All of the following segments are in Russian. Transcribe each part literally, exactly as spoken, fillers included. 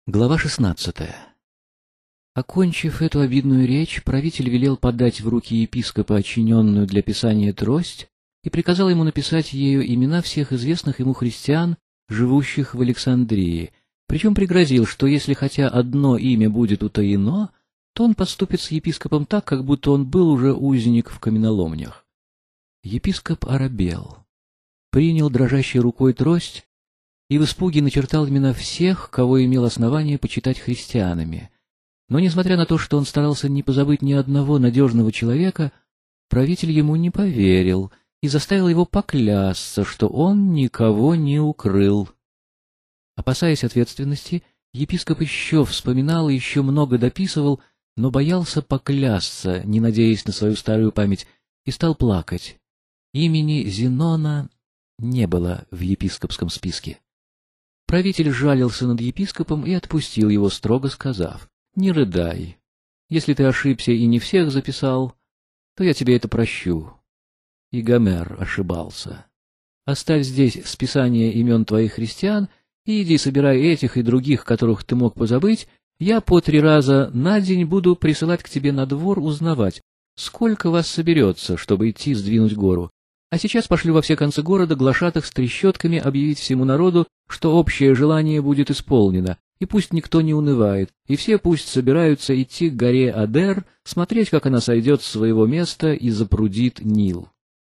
Глава шестнадцатая. Окончив эту обидную речь, правитель велел подать в руки епископа очиненную для писания трость и приказал ему написать ею имена всех известных ему христиан, живущих в Александрии, причем пригрозил, что если хотя одно имя будет утаено, то он поступит с епископом так, как будто он был уже узник в каменоломнях. Епископ оробел, принял дрожащей рукой трость и в испуге начертал имена всех, кого имел основание почитать христианами. Но, несмотря на то, что он старался не позабыть ни одного надежного человека, правитель ему не поверил и заставил его поклясться, что он никого не укрыл. Опасаясь ответственности, епископ еще вспоминал и еще много дописывал, но боялся поклясться, не надеясь на свою старую память, и стал плакать. Имени Зенона не было в епископском списке. Правитель жалился над епископом и отпустил его, строго сказав: «Не рыдай. Если ты ошибся и не всех записал, то я тебе это прощу». И Гомер ошибался. «Оставь здесь списание имен твоих христиан и иди собирай этих и других, которых ты мог позабыть. Я по три раза на день буду присылать к тебе на двор узнавать, сколько вас соберется, чтобы идти сдвинуть гору. А сейчас пошлю во все концы города глашатых с трещотками объявить всему народу, что общее желание будет исполнено, и пусть никто не унывает, и все пусть собираются идти к горе Адер, смотреть, как она сойдет с своего места и запрудит Нил».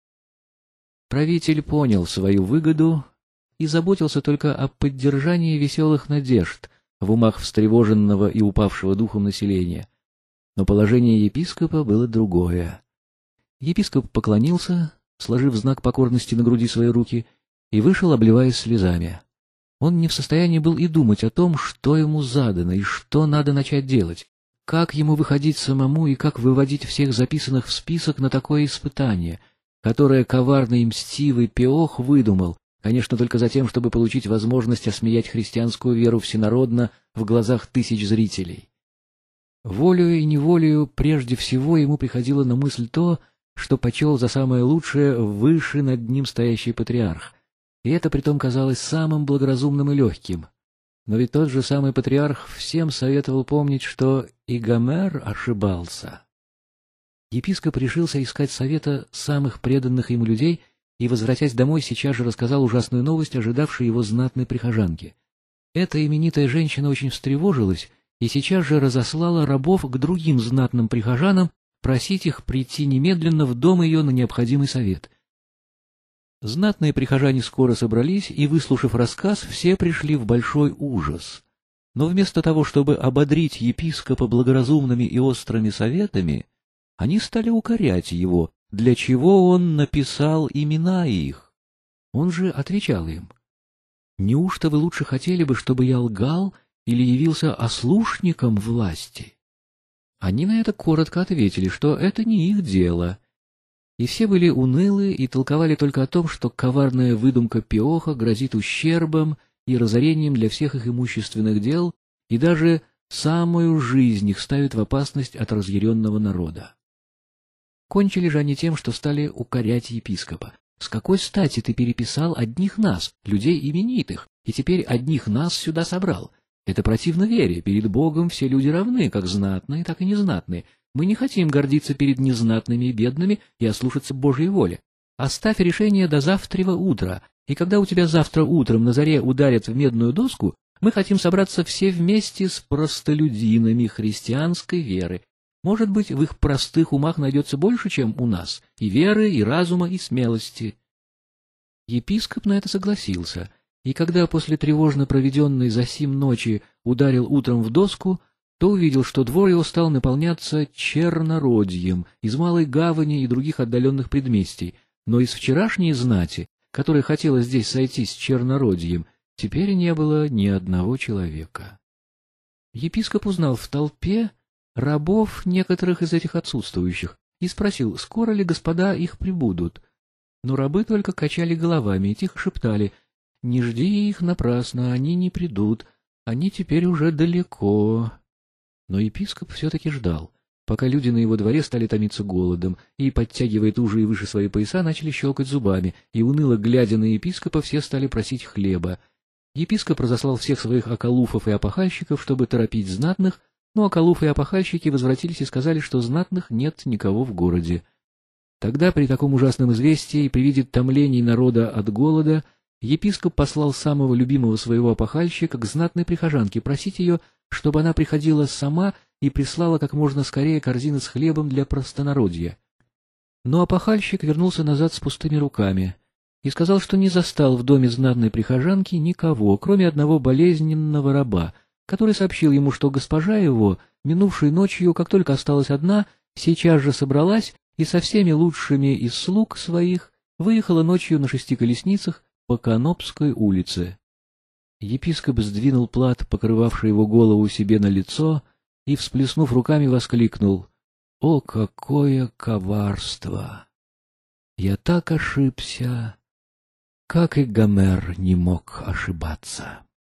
Правитель понял свою выгоду и заботился только о поддержании веселых надежд в умах встревоженного и упавшего духом населения. Но положение епископа было другое. Епископ поклонился, сложив знак покорности на груди свои руки, и вышел, обливаясь слезами. Он не в состоянии был и думать о том, что ему задано и что надо начать делать, как ему выходить самому и как выводить всех записанных в список на такое испытание, которое коварный и мстивый Пеох выдумал, конечно, только за тем, чтобы получить возможность осмеять христианскую веру всенародно в глазах тысяч зрителей. Волею и неволею прежде всего ему приходило на мысль то, что почел за самое лучшее выше над ним стоящий патриарх, и это притом казалось самым благоразумным и легким. Но ведь тот же самый патриарх всем советовал помнить, что и Гомер ошибался. Епископ решился искать совета самых преданных ему людей и, возвратясь домой, сейчас же рассказал ужасную новость, ожидавшей его знатной прихожанке. Эта именитая женщина очень встревожилась и сейчас же разослала рабов к другим знатным прихожанам, просить их прийти немедленно в дом ее на необходимый совет. Знатные прихожане скоро собрались, и, выслушав рассказ, все пришли в большой ужас. Но вместо того, чтобы ободрить епископа благоразумными и острыми советами, они стали укорять его, для чего он написал имена их. Он же отвечал им: «Неужто вы лучше хотели бы, чтобы я лгал или явился ослушником власти?» Они на это коротко ответили, что это не их дело, и все были унылы и толковали только о том, что коварная выдумка Пеоха грозит ущербом и разорением для всех их имущественных дел, и даже самую жизнь их ставит в опасность от разъяренного народа. Кончили же они тем, что стали укорять епископа. «С какой стати ты переписал одних нас, людей именитых, и теперь одних нас сюда собрал? Это противно вере, перед Богом все люди равны, как знатные, так и незнатные. Мы не хотим гордиться перед незнатными и бедными и ослушаться Божьей воли. Оставь решение до завтрава утра, и когда у тебя завтра утром на заре ударят в медную доску, мы хотим собраться все вместе с простолюдинами христианской веры. Может быть, в их простых умах найдется больше, чем у нас, и веры, и разума, и смелости». Епископ на это согласился, и когда после тревожно проведенной засим ночи ударил утром в доску, то увидел, что двор его стал наполняться чернородьем из Малой Гавани и других отдаленных предместий, но из вчерашней знати, которая хотела здесь сойтись с чернородьем, теперь не было ни одного человека. Епископ узнал в толпе рабов некоторых из этих отсутствующих и спросил, скоро ли господа их прибудут. Но рабы только качали головами и тихо шептали: «Не жди их напрасно, они не придут, они теперь уже далеко». Но епископ все-таки ждал, пока люди на его дворе стали томиться голодом, и, подтягивая туже и выше свои пояса, начали щелкать зубами, и, уныло глядя на епископа, все стали просить хлеба. Епископ разослал всех своих околуфов и опахальщиков, чтобы торопить знатных, но околуфы и опахальщики возвратились и сказали, что знатных нет никого в городе. Тогда при таком ужасном известии и при виде томлений народа от голода епископ послал самого любимого своего опахальщика к знатной прихожанке просить ее, чтобы она приходила сама и прислала как можно скорее корзины с хлебом для простонародья. Но опахальщик вернулся назад с пустыми руками и сказал, что не застал в доме знатной прихожанки никого, кроме одного болезненного раба, который сообщил ему, что госпожа его, минувшей ночью, как только осталась одна, сейчас же собралась и со всеми лучшими из слуг своих выехала ночью на шести колесницах по Канопской улице. Епископ сдвинул плат, покрывавший его голову, себе на лицо, и, всплеснув руками, воскликнул: «О, какое коварство! Я так ошибся, как и Гомер не мог ошибаться!»